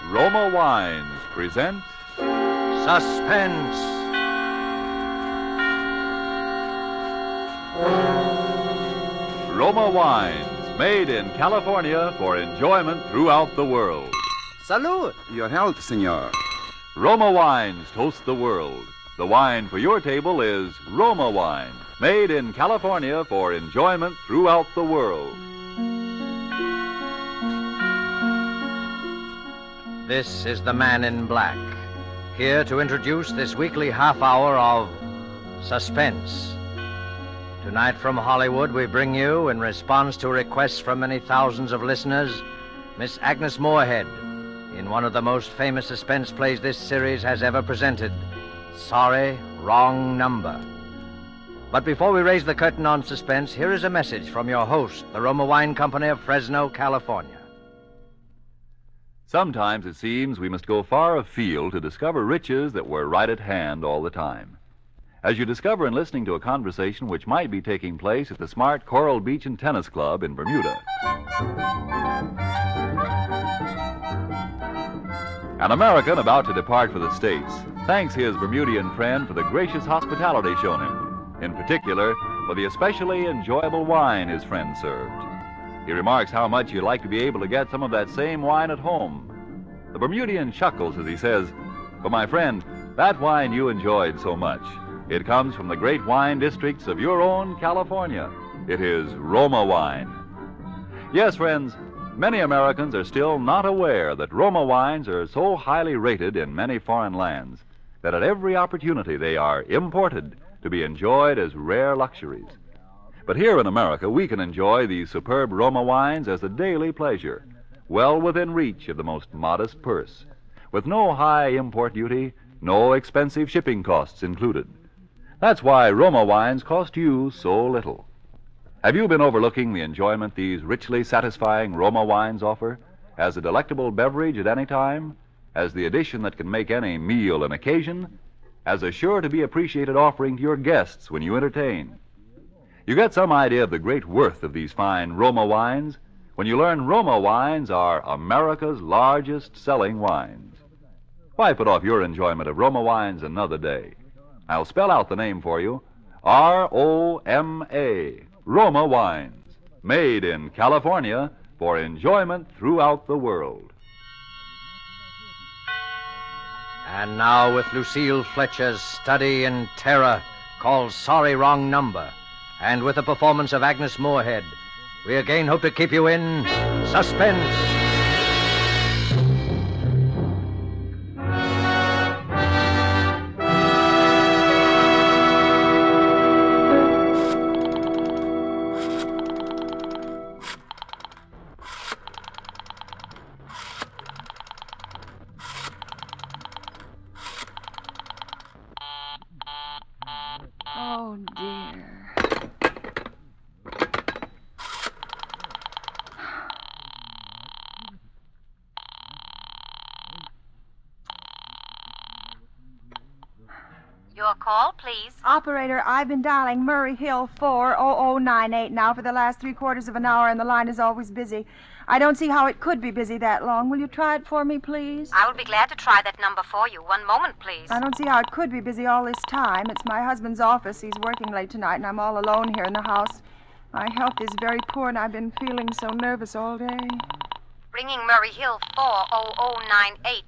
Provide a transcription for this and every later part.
Roma Wines present Suspense. Roma Wines, made in California for enjoyment throughout the world. Salud. Your health, senor. Roma Wines toast the world. The wine for your table is Roma Wine, made in California for enjoyment throughout the world. This is the Man in Black, here to introduce this weekly half hour of Suspense. Tonight from Hollywood, we bring you, in response to requests from many thousands of listeners, Miss Agnes Moorehead, in one of the most famous suspense plays this series has ever presented, Sorry, Wrong Number. But before we raise the curtain on suspense, here is a message from your host, the Roma Wine Company of Fresno, California. Sometimes it seems we must go far afield to discover riches that were right at hand all the time. As you discover in listening to a conversation which might be taking place at the smart Coral Beach and Tennis Club in Bermuda. An American about to depart for the States thanks his Bermudian friend for the gracious hospitality shown him, in particular for the especially enjoyable wine his friend served. He remarks how much he'd like to be able to get some of that same wine at home. The Bermudian chuckles as he says, "But my friend, that wine you enjoyed so much, it comes from the great wine districts of your own California. It is Roma wine." Yes, friends, many Americans are still not aware that Roma wines are so highly rated in many foreign lands that at every opportunity they are imported to be enjoyed as rare luxuries. But here in America, we can enjoy these superb Roma wines as a daily pleasure, well within reach of the most modest purse, with no high import duty, no expensive shipping costs included. That's why Roma wines cost you so little. Have you been overlooking the enjoyment these richly satisfying Roma wines offer as a delectable beverage at any time, as the addition that can make any meal an occasion, as a sure-to-be appreciated offering to your guests when you entertain? You get some idea of the great worth of these fine Roma wines when you learn Roma wines are America's largest selling wines. Why put off your enjoyment of Roma wines another day? I'll spell out the name for you. R-O-M-A, Roma Wines, made in California for enjoyment throughout the world. And now with Lucille Fletcher's study in terror called Sorry, Wrong Number, and with the performance of Agnes Moorehead, we again hope to keep you in suspense. Oh, dear. Your call, please. Operator, I've been dialing Murray Hill 40098 now for the last 3/4 of an hour, and the line is always busy. I don't see how it could be busy that long. Will you try it for me, please? I will be glad to try that number for you. One moment, please. I don't see how it could be busy all this time. It's my husband's office. He's working late tonight, and I'm all alone here in the house. My health is very poor, and I've been feeling so nervous all day. Ringing Murray Hill 40098.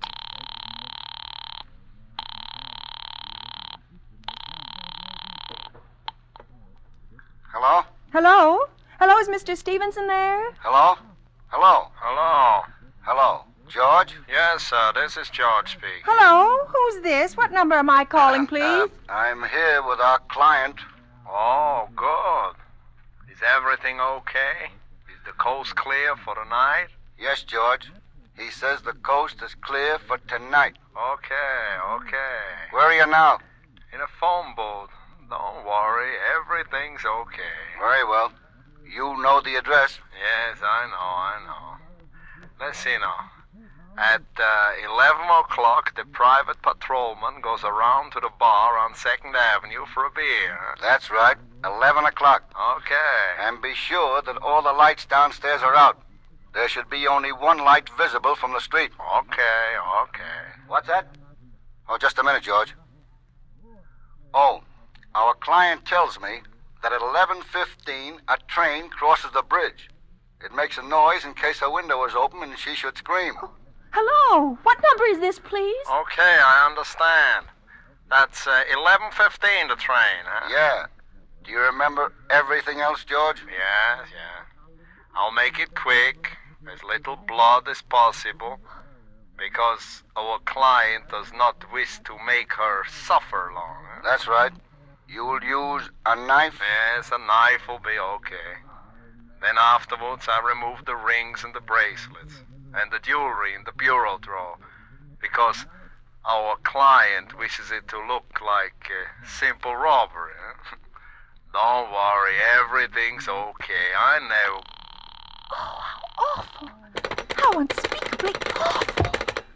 Hello? Hello? Hello, is Mr. Stevenson there? Hello? Hello? Hello. Hello? George? Yes, sir, this is George speaking. Hello? Who's this? What number am I calling, please? I'm here with our client. Oh, good. Is everything okay? Is the coast clear for the night? Yes, George. He says the coast is clear for tonight. Okay. Where are you now? In a phone booth. Don't worry, everything's okay. Very well. You know the address. Yes, I know. Let's see now. At 11 o'clock, the private patrolman goes around to the bar on 2nd Avenue for a beer. That's right. 11 o'clock. Okay. And be sure that all the lights downstairs are out. There should be only one light visible from the street. Okay. What's that? Oh, just a minute, George. Oh, our client tells me that at 11:15 a train crosses the bridge. It makes a noise in case her window is open and she should scream. Hello? What number is this, please? Okay, I understand. That's 11:15, the train, huh? Yeah. Do you remember everything else, George? Yes. I'll make it quick, as little blood as possible, because our client does not wish to make her suffer long. Huh? That's right. You'll use a knife? Yes, a knife will be okay. Then afterwards, I remove the rings and the bracelets, and the jewelry in the bureau drawer, because our client wishes it to look like a simple robbery. Huh? Don't worry, everything's okay. I know. Oh, how awful. How unspeakably awful.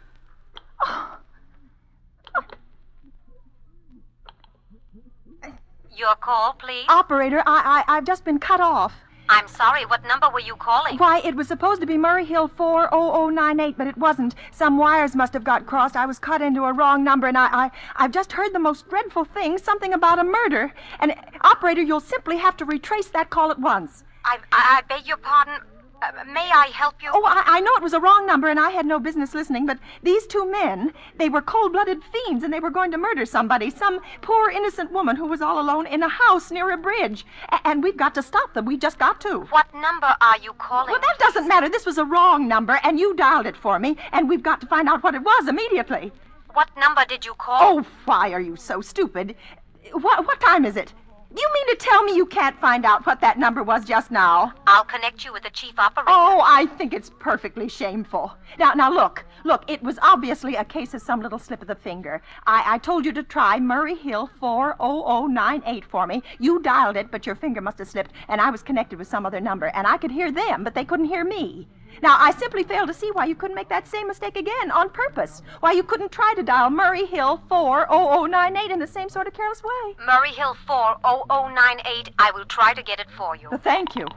Your call, please. Operator, I've just been cut off. I'm sorry, what number were you calling? Why, it was supposed to be Murray Hill 40098, but it wasn't. Some wires must have got crossed. I was cut into a wrong number, and I've just heard the most dreadful thing, something about a murder. And, operator, you'll simply have to retrace that call at once. I beg your pardon. May I help you? Oh, I know it was a wrong number, and I had no business listening, but these two men, they were cold-blooded fiends, and they were going to murder somebody, some poor innocent woman who was all alone in a house near a bridge. And we've got to stop them. We just got to. What number are you calling? Well, that doesn't matter. This was a wrong number, and you dialed it for me, and we've got to find out what it was immediately. What number did you call? Oh, why are you so stupid? What time is it? Do you mean to tell me you can't find out what that number was just now? I'll connect you with the chief operator. Oh, I think it's perfectly shameful. Now, look, it was obviously a case of some little slip of the finger. I told you to try Murray Hill 40098 for me. You dialed it, but your finger must have slipped, and I was connected with some other number, and I could hear them, but they couldn't hear me. Now, I simply fail to see why you couldn't make that same mistake again on purpose. Why you couldn't try to dial Murray Hill 40098 in the same sort of careless way. Murray Hill 40098. I will try to get it for you. Well, thank you.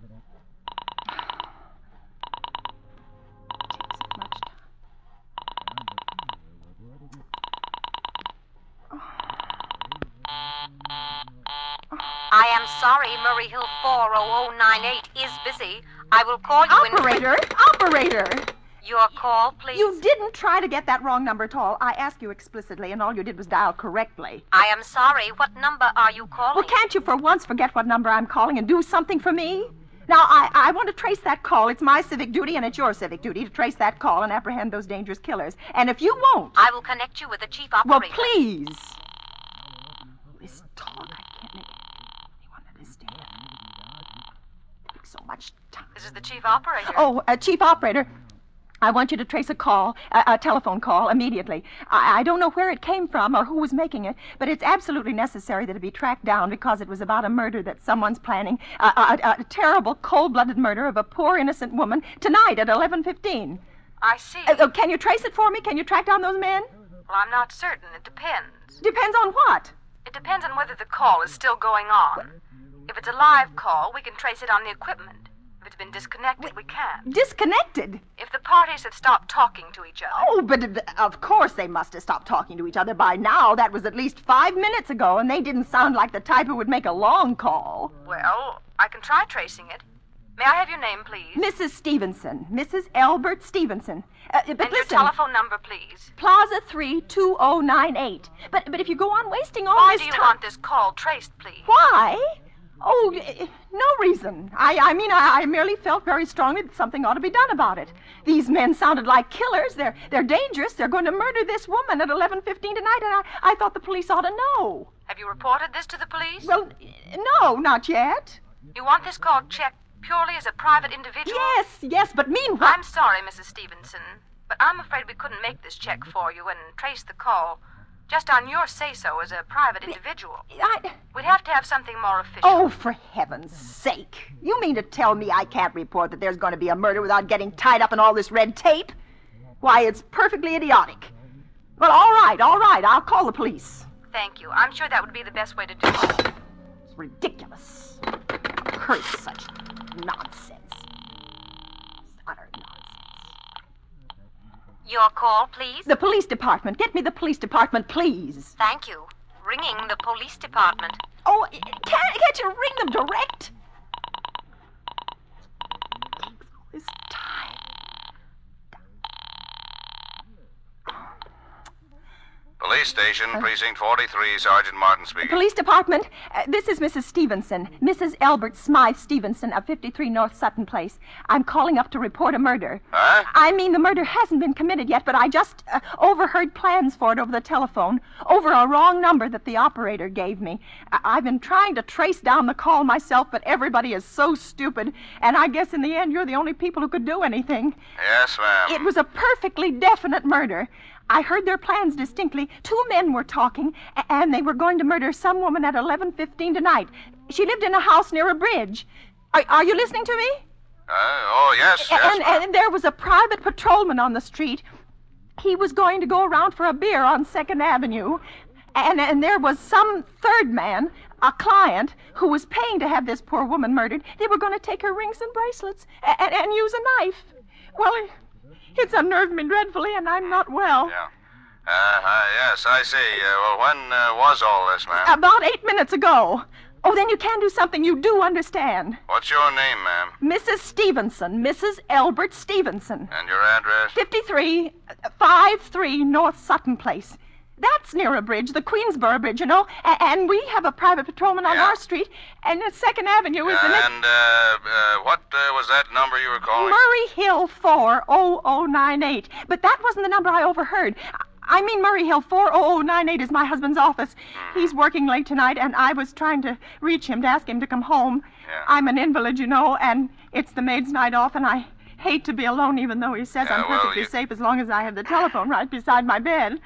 I am sorry, Murray Hill 40098 is busy. I will call you Operator! Your call, please. You didn't try to get that wrong number at all. I asked you explicitly, and all you did was dial correctly. I am sorry. What number are you calling? Well, can't you for once forget what number I'm calling and do something for me? Now, I want to trace that call. It's my civic duty, and it's your civic duty to trace that call and apprehend those dangerous killers. And if you won't... I will connect you with the chief operator. Well, please. This talk, I can't make anyone understand. It takes so much time. This is the chief operator. Oh, Chief Operator, I want you to trace a call, a telephone call, immediately. I don't know where it came from or who was making it, but it's absolutely necessary that it be tracked down because it was about a murder that someone's planning, a terrible, cold-blooded murder of a poor, innocent woman tonight at 11:15. I see. Can you trace it for me? Can you track down those men? Well, I'm not certain. It depends. Depends on what? It depends on whether the call is still going on. If it's a live call, we can trace it on the equipment. If it's been disconnected, we can't. Disconnected? If the parties have stopped talking to each other. Oh, but of course they must have stopped talking to each other by now. That was at least 5 minutes ago, and they didn't sound like the type who would make a long call. Well, I can try tracing it. May I have your name, please? Mrs. Stevenson. Mrs. Albert Stevenson. But and listen. Your telephone number, please. Plaza 32098. But if you go on wasting all Why this do you time... want this call traced, please? Why? Oh, no reason. I merely felt very strongly that something ought to be done about it. These men sounded like killers. They're dangerous. They're going to murder this woman at 11:15 tonight, and I thought the police ought to know. Have you reported this to the police? Well, no, not yet. You want this call checked purely as a private individual? Yes, but meanwhile... I'm sorry, Mrs. Stevenson, but I'm afraid we couldn't make this check for you and trace the call just on your say-so as a private individual. We'd have to have something more official. Oh, for heaven's sake. You mean to tell me I can't report that there's going to be a murder without getting tied up in all this red tape? Why, it's perfectly idiotic. Well, all right. I'll call the police. Thank you. I'm sure that would be the best way to do it. It's ridiculous. I've heard such nonsense. It's utter Your call, please? The police department. Get me the police department, please. Thank you. Ringing the police department. Oh, can't you ring them direct? This time. Police station, precinct 43, Sergeant Martin speaking. Police department, this is Mrs. Stevenson, Mrs. Albert Smythe Stevenson of 53 North Sutton Place. I'm calling up to report a murder. Huh? I mean, the murder hasn't been committed yet, but I just overheard plans for it over the telephone, over a wrong number that the operator gave me. I've been trying to trace down the call myself, but everybody is so stupid, and I guess in the end you're the only people who could do anything. Yes, ma'am. It was a perfectly definite murder. I heard their plans distinctly. 2 men were talking, and they were going to murder some woman at 11:15 tonight. She lived in a house near a bridge. Are you listening to me? Oh, yes, yes. And there was a private patrolman on the street. He was going to go around for a beer on 2nd Avenue. And there was some third man, a client, who was paying to have this poor woman murdered. They were going to take her rings and bracelets and use a knife. Well, it's unnerved me dreadfully, and I'm not well. Yeah. Yes, I see. Well, when was all this, ma'am? About 8 minutes ago. Oh, then you can do something you do understand. What's your name, ma'am? Mrs. Stevenson, Mrs. Albert Stevenson. And your address? 53 North Sutton Place. That's near a bridge, the Queensboro Bridge, you know. And we have a private patrolman on our street, and 2nd Avenue is the next... And, what was that number you were calling? Murray Hill 40098. But that wasn't the number I overheard. I mean, Murray Hill 40098 is my husband's office. He's working late tonight, and I was trying to reach him to ask him to come home. Yeah. I'm an invalid, you know, and it's the maid's night off, and I hate to be alone, even though he says I'm perfectly safe as long as I have the telephone right beside my bed.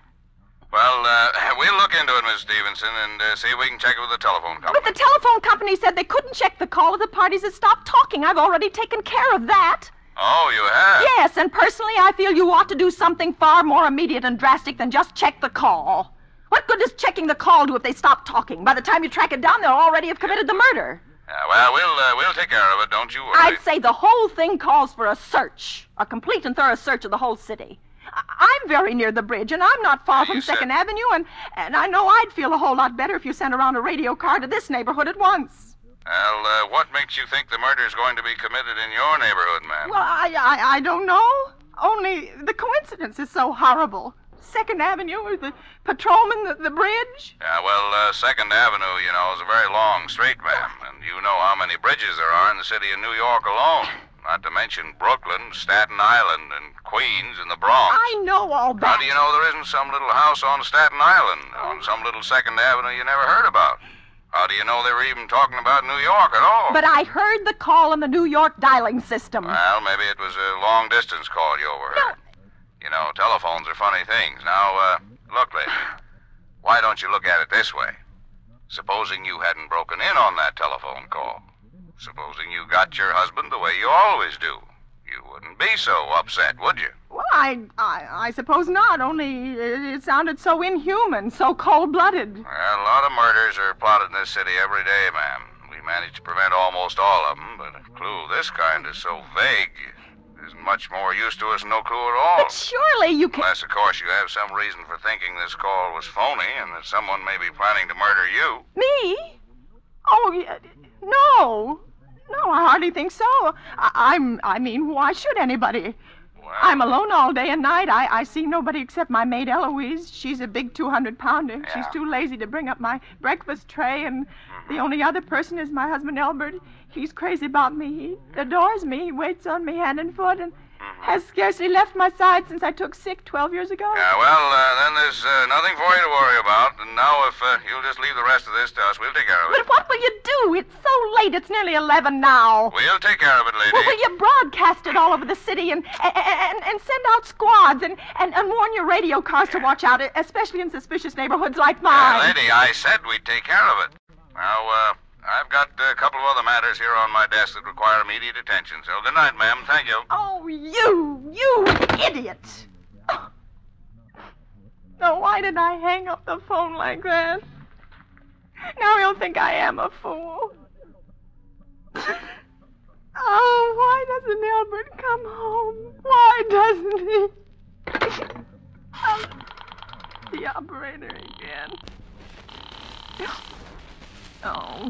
Well, we'll look into it, Miss Stevenson, and see if we can check it with the telephone company. But the telephone company said they couldn't check the call if the parties had stopped talking. I've already taken care of that. Oh, you have? Yes, and personally I feel you ought to do something far more immediate and drastic than just check the call. What good does checking the call do if they stop talking? By the time you track it down, they'll already have committed the murder. Well, we'll take care of it, don't you worry. I'd say the whole thing calls for a search, a complete and thorough search of the whole city. I'm very near the bridge, and I'm not far from 2nd Avenue, and I know I'd feel a whole lot better if you sent around a radio car to this neighborhood at once. Well, what makes you think the murder is going to be committed in your neighborhood, ma'am? Well, I don't know. Only the coincidence is so horrible. 2nd Avenue, the patrolman, the bridge. Yeah, well, 2nd Avenue, you know, is a very long street, ma'am, and you know how many bridges there are in the city of New York alone. Not to mention Brooklyn, Staten Island, and Queens, and the Bronx. I know all that. How do you know there isn't some little house on Staten Island, on some little 2nd Avenue you never heard about? How do you know they were even talking about New York at all? But I heard the call on the New York dialing system. Well, maybe it was a long-distance call you overheard. No. You know, telephones are funny things. Now, look, lady, why don't you look at it this way? Supposing you hadn't broken in on that telephone call. Supposing you got your husband the way you always do. You wouldn't be so upset, would you? Well, I suppose not, only it sounded so inhuman, so cold-blooded. Well, a lot of murders are plotted in this city every day, ma'am. We manage to prevent almost all of them, but a clue of this kind is so vague. Isn't much more use to us than no clue at all. But surely you can... Unless, of course, you have some reason for thinking this call was phony and that someone may be planning to murder you. Me? Oh, no. No, I hardly think so. I mean, why should anybody? Well, I'm alone all day and night. I see nobody except my maid Eloise. She's a big 200-pounder. Yeah. She's too lazy to bring up my breakfast tray, and the only other person is my husband Albert. He's crazy about me. He adores me. He waits on me hand and foot and has scarcely left my side since I took sick 12 years ago. Yeah, well, then there's nothing for you to worry about. And now, if you'll just leave the rest of this to us, we'll take care of it. But what will you do? It's so late. It's nearly 11 now. We'll take care of it, lady. Well, will you broadcast it all over the city and send out squads and warn your radio cars to watch out, especially in suspicious neighborhoods like mine? Lady, I said we'd take care of it. Now, I've got a couple of other matters here on my desk that require immediate attention. So good night, ma'am. Thank you. Oh, you idiot. Oh, why did I hang up the phone like that? Now he'll think I am a fool. Oh, why doesn't Albert come home? Why doesn't he? operator again. Oh.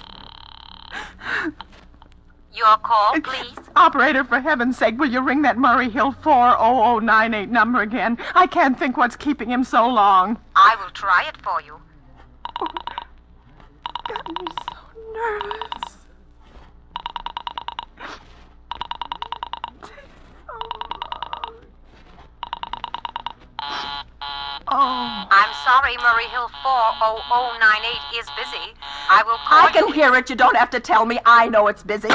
Your call, please. Operator, for heaven's sake, will you ring that Murray Hill 40098 number again? I can't think what's keeping him so long. I will try it for you. Oh, got me so nervous. Takes so long. Oh. I'm sorry, Murray Hill 40098 is busy. I will call I can hear it. You don't have to tell me. I know it's busy.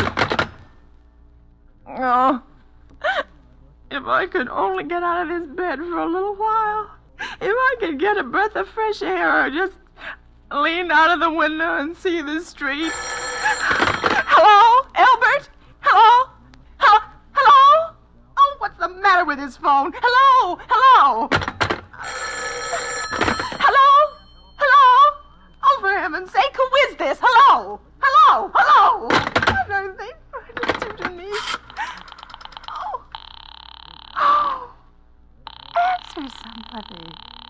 Oh. If I could only get out of this bed for a little while. If I could get a breath of fresh air or just lean out of the window and see the street. Hello? Albert? Hello? Hello? Oh, what's the matter with his phone? Hello? Hello? Hello? Oh, for heaven's sake, who is this? Hello? What are they trying to do to me? Oh. Answer somebody.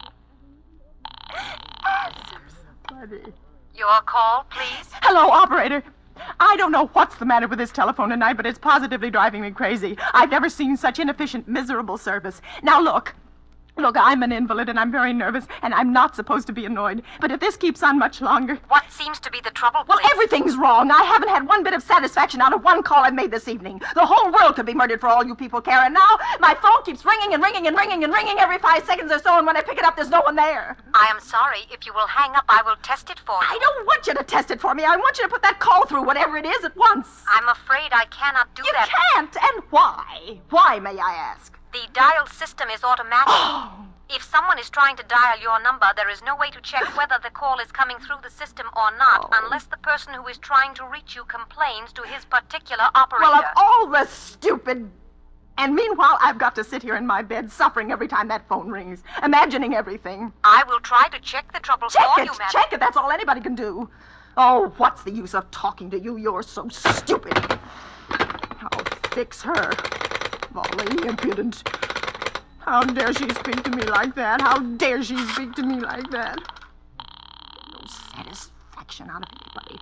Your call, please. Hello, operator. I don't know what's the matter with this telephone tonight, but it's positively driving me crazy. I've never seen such inefficient, miserable service. Now, look, I'm an invalid, and I'm very nervous, and I'm not supposed to be annoyed. But if this keeps on much longer... What seems to be the trouble, Well, please? everything's wrong. I haven't had one bit of satisfaction out of one call I've made this evening. The whole world could be murdered for all you people care, and now my phone keeps ringing and ringing and ringing and ringing every 5 seconds or so, and when I pick it up, there's no one there. I am sorry. If you will hang up, I will test it for you. I don't want you to test it for me. I want you to put that call through, whatever it is, at once. I'm afraid I cannot do that. You can't, and why? Why, may I ask? The dial system is automatic. If someone is trying to dial your number, there is no way to check whether the call is coming through the system or not, unless the person who is trying to reach you complains to his particular operator. Well, of all the stupid... And meanwhile, I've got to sit here in my bed, suffering every time that phone rings, imagining everything. I will try to check the trouble for you, madam. Check it. That's all anybody can do. Oh, what's the use of talking to you? You're so stupid. I'll fix her. Volley, impudent. How dare she speak to me like that? How dare she speak to me like that? No satisfaction out of anybody.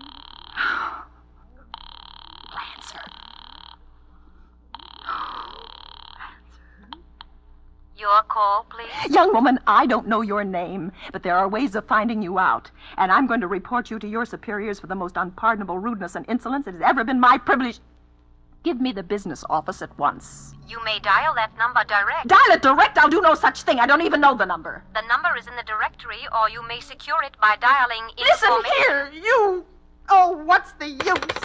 Answer. Your call, please. Young woman, I don't know your name, but there are ways of finding you out. And I'm going to report you to your superiors for the most unpardonable rudeness and insolence it has ever been my privilege. Give me the business office at once. You may dial that number direct. Dial it direct? I'll do no such thing. I don't even know the number. The number is in the directory, or you may secure it by dialing Listen here, you... Oh, what's the use?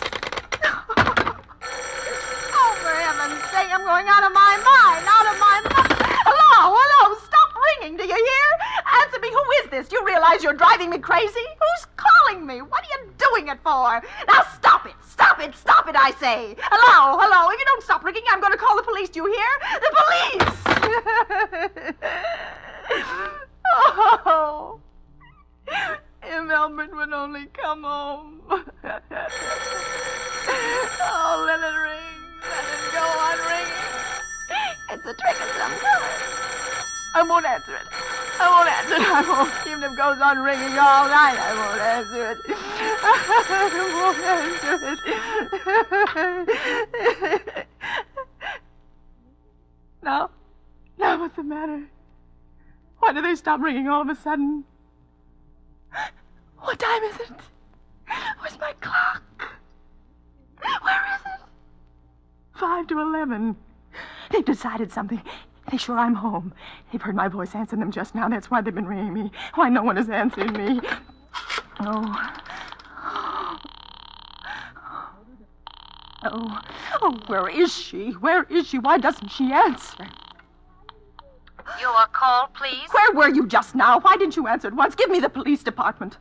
Oh, for heaven's sake, I'm going out of my mind, Hello, stop ringing, do you hear? Answer me, who is this? Do you realize you're driving me crazy? Who's calling me? What are you doing it for? Now stop it, I say. Hello, if you don't stop ringing, I'm going to call the police, do you hear? The police! Oh, if Albert would only come home. Oh, let it ring. Let it go on ringing. It's a trick of some kind. I won't answer it. I won't. Even if it goes on ringing all night, I won't answer it. Now, what's the matter? Why do they stop ringing all of a sudden? What time is it? Where's my clock? Where is it? 5 to 11. They've decided something. They're sure I'm home. They've heard my voice answer them just now. That's why they've been ringing me. Why no one has answered me. Oh, where is she? Why doesn't she answer? Your call, please. Where were you just now? Why didn't you answer at once? Give me the police department.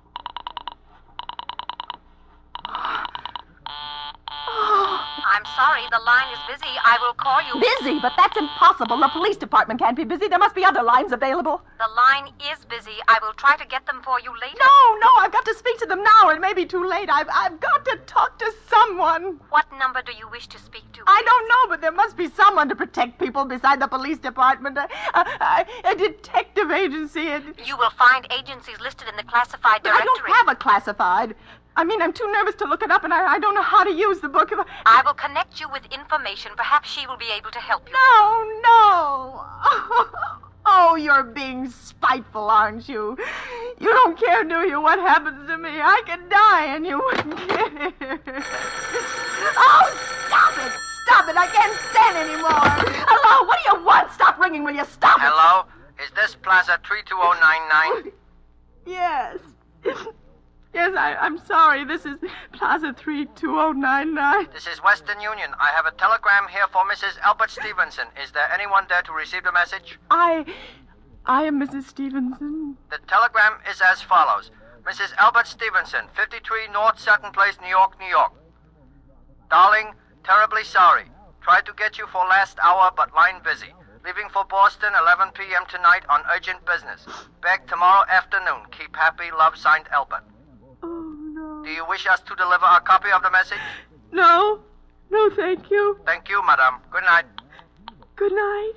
I'm sorry, sorry, the line is busy. I will call you. Busy? But that's impossible. The police department can't be busy. There must be other lines available. The line is busy. I will try to get them for you later. No, I've got to speak to them now. It may be too late. I've got to talk to someone. What number do you wish to speak to? I don't know, but there must be someone to protect people beside the police department. A detective agency. You will find agencies listed in the classified But I directory. don't have a classified. I mean, I'm too nervous to look it up, and I don't know how to use the book. I will connect you with information. Perhaps she will be able to help you. No. Oh, you're being spiteful, aren't you? You don't care, do you, what happens to me? I could die, and you wouldn't care. Oh, stop it. I can't stand anymore. Hello, what do you want? Stop ringing, will you? Stop it. Hello? Is this Plaza 32099? Yes. Yes, I'm sorry. This is Plaza 32099. This is Western Union. I have a telegram here for Mrs. Albert Stevenson. Is there anyone there to receive the message? I am Mrs. Stevenson. The telegram is as follows. Mrs. Albert Stevenson, 53 North Sutton Place, New York, New York. Darling, terribly sorry. Tried to get you for last hour, but line busy. Leaving for Boston, 11 p.m. tonight on urgent business. Back tomorrow afternoon. Keep happy. Love, signed, Albert. Oh, no. Do you wish us to deliver a copy of the message? No, thank you. Thank you, madam. Good night. Good night.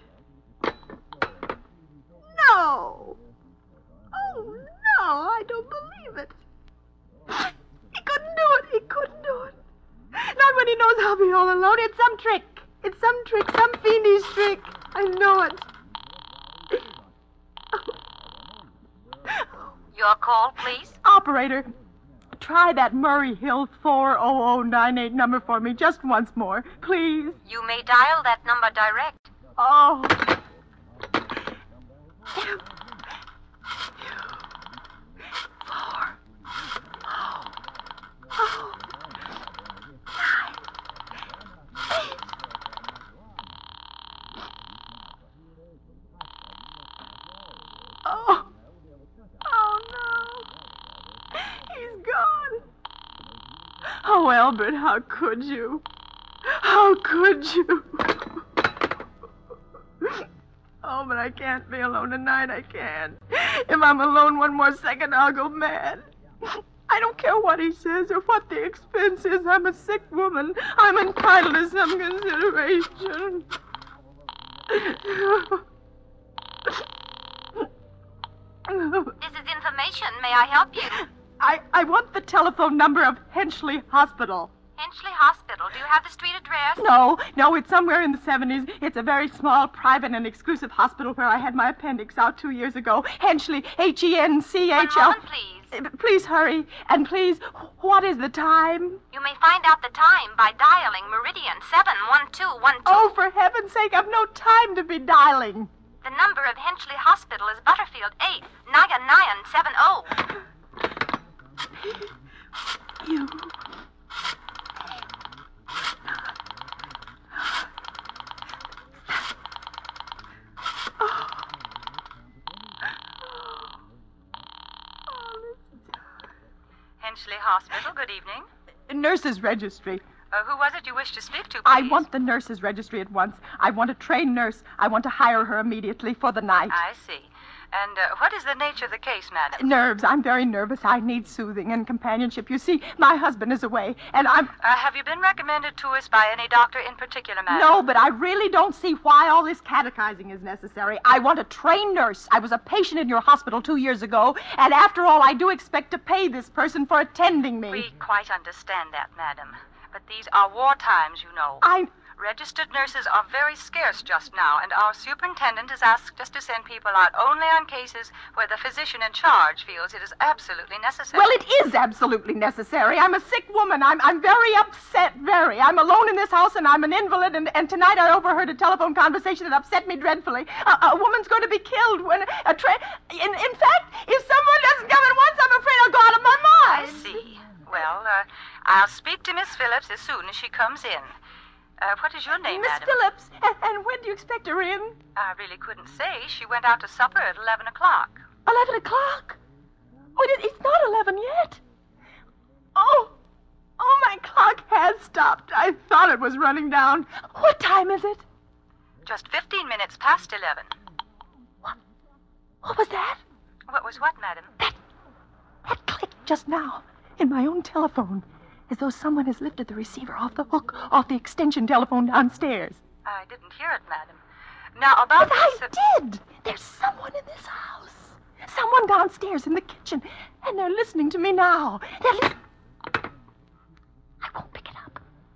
No. Oh, no, I don't believe it. He couldn't do it. Not when he knows I'll be all alone. It's some trick. Some fiendish trick. I know it. Your call, please. Operator, try that Murray Hill 40098 number for me just once more, please. You may dial that number direct. Oh. Oh, Albert, how could you? How could you? Oh, but I can't be alone tonight. I can't. If I'm alone one more second, I'll go mad. I don't care what he says or what the expense is. I'm a sick woman. I'm entitled to some consideration. This is information. May I help you? I want the telephone number of Henchley Hospital. Henchley Hospital. Do you have the street address? No, it's somewhere in the 70s. It's a very small, private, and exclusive hospital where I had my appendix out 2 years ago. Henchley, Henchl. 1 moment, please. Please hurry. And please, what is the time? You may find out the time by dialing Meridian 71212. Oh, for heaven's sake, I've no time to be dialing. The number of Henchley Hospital is Butterfield 8 9970. You. Henchley Hospital, good evening. Nurses' registry. Who was it you wished to speak to, please? I want the nurses' registry at once. I want a trained nurse. I want to hire her immediately for the night. I see. And what is the nature of the case, madam? Nerves. I'm very nervous. I need soothing and companionship. You see, my husband is away, and I'm... Have you been recommended to us by any doctor in particular, madam? No, but I really don't see why all this catechizing is necessary. I want a trained nurse. I was a patient in your hospital 2 years ago, and after all, I do expect to pay this person for attending me. We quite understand that, madam. But these are war times, you know. Registered nurses are very scarce just now, and our superintendent has asked us to send people out only on cases where the physician in charge feels it is absolutely necessary. Well, it is absolutely necessary. I'm a sick woman. I'm very upset, very. I'm alone in this house, and I'm an invalid, and tonight I overheard a telephone conversation that upset me dreadfully. A woman's going to be killed when a train... In fact, if someone doesn't come at once, I'm afraid I'll go out of my mind. I see. Well, I'll speak to Miss Phillips as soon as she comes in. What is your name, Miss madam? Phillips. And when do you expect her in? I really couldn't say. She went out to supper at 11 o'clock. 11 o'clock? Oh, it's not 11 yet. Oh, my clock has stopped. I thought it was running down. What time is it? Just 15 minutes past 11. What was that? What was what, madam? That clicked just now in my own telephone, as though someone has lifted the receiver off the hook, off the extension telephone downstairs. I didn't hear it, madam. Now, about But this... I did. There's someone in this house. Someone downstairs in the kitchen, and they're listening to me now. I won't pick it up.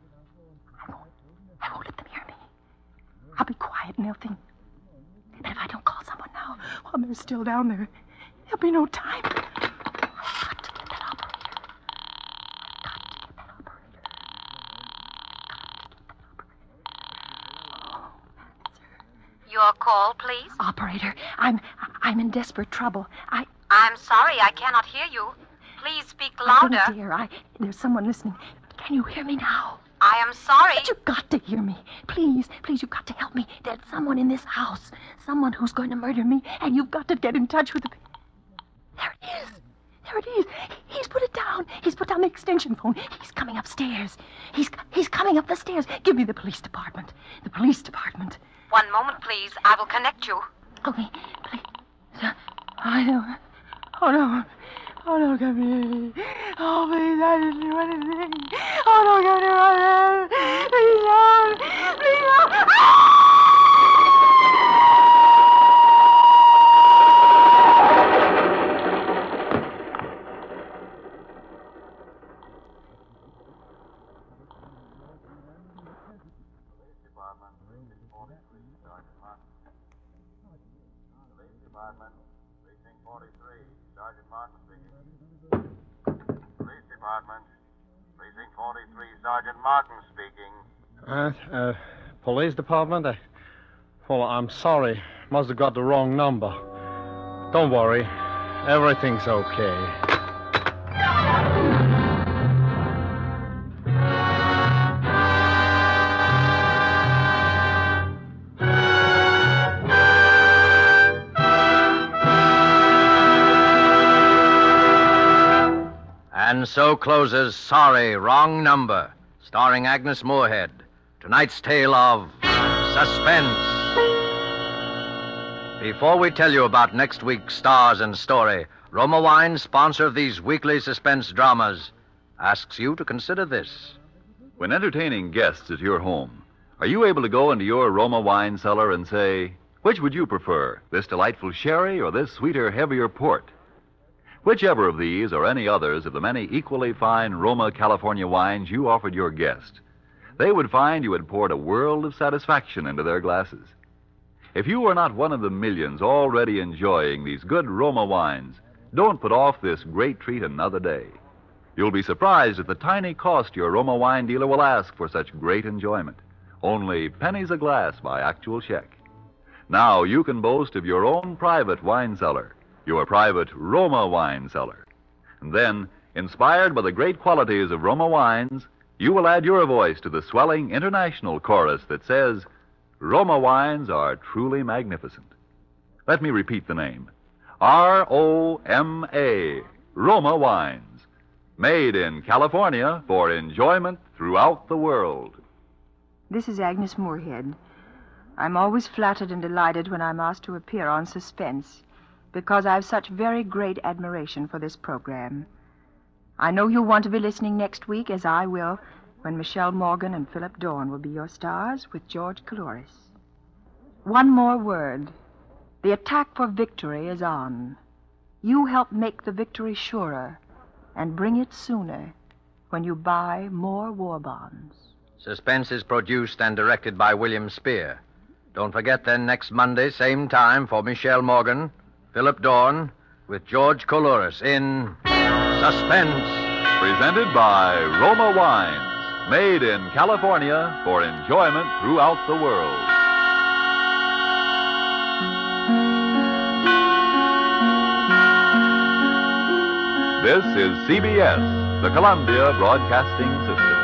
I won't let them hear me. I'll be quiet and they'll think. But if I don't call someone now, while they're still down there, there'll be no time. I've got to get that operator. Oh, that's her. Your call, please. Operator, I'm in desperate trouble. I'm sorry, I cannot hear you. Please speak I louder. don't dare. There's someone listening. Can you hear me now? I am sorry. But you've got to hear me. Please, you've got to help me. There's someone in this house. Someone who's going to murder me, and you've got to get in touch with the... There it is. He's put it down. He's put down the extension phone. He's coming upstairs. He's coming up the stairs. Give me the police department. The police department. One moment, please. I will connect you. Okay, please. I don't... Oh, no. Oh, don't come here. Oh, please, I didn't do anything. Oh, don't come near my man. Please don't. Please don't. Police Department, Precinct 43, Sergeant Martin speaking. Police Department, Precinct 43, Sergeant Martin speaking. Police Department? Well, I'm sorry. Must have got the wrong number. Don't worry. Everything's okay. And so closes Sorry, Wrong Number, starring Agnes Moorehead. Tonight's tale of suspense. Before we tell you about next week's stars and story, Roma Wine, sponsor of these weekly suspense dramas, asks you to consider this. When entertaining guests at your home, are you able to go into your Roma wine cellar and say, which would you prefer, this delightful sherry or this sweeter, heavier port? Whichever of these or any others of the many equally fine Roma California wines you offered your guest, they would find you had poured a world of satisfaction into their glasses. If you are not one of the millions already enjoying these good Roma wines, don't put off this great treat another day. You'll be surprised at the tiny cost your Roma wine dealer will ask for such great enjoyment. Only pennies a glass by actual check. Now you can boast of your own private wine cellar, your private Roma wine cellar. And then, inspired by the great qualities of Roma wines, you will add your voice to the swelling international chorus that says, Roma wines are truly magnificent. Let me repeat the name. R-O-M-A, Roma wines. Made in California for enjoyment throughout the world. This is Agnes Moorehead. I'm always flattered and delighted when I'm asked to appear on Suspense, because I've such very great admiration for this program. I know you'll want to be listening next week, as I will, when Michelle Morgan and Philip Dorn will be your stars with George Coulouris. One more word. The attack for victory is on. You help make the victory surer and bring it sooner when you buy more war bonds. Suspense is produced and directed by William Spear. Don't forget then next Monday, same time, for Michelle Morgan, Philip Dorn, with George Coulouris in Suspense. Presented by Roma Wines, made in California for enjoyment throughout the world. This is CBS, the Columbia Broadcasting System.